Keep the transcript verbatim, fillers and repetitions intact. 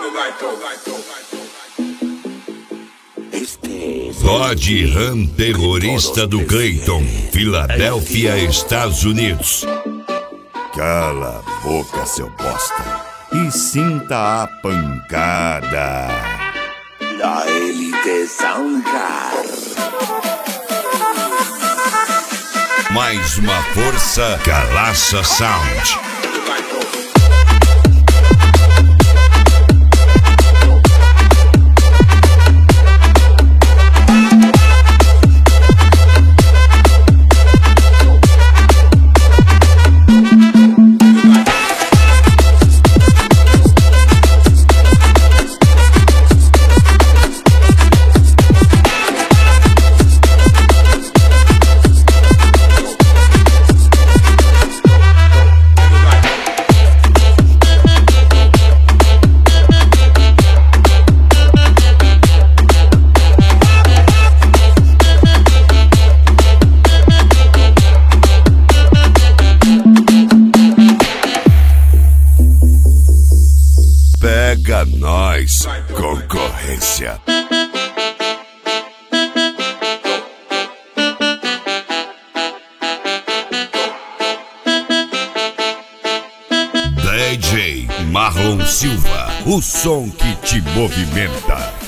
Rod Ram, terrorista do Clayton, Filadélfia, Estados Unidos. Cala a boca, seu bosta, e sinta a pancada. La élite Soundcar. Mais uma força, Galaça Sound. Pega nós, concorrência. D J Marlon Silva, o som que te movimenta.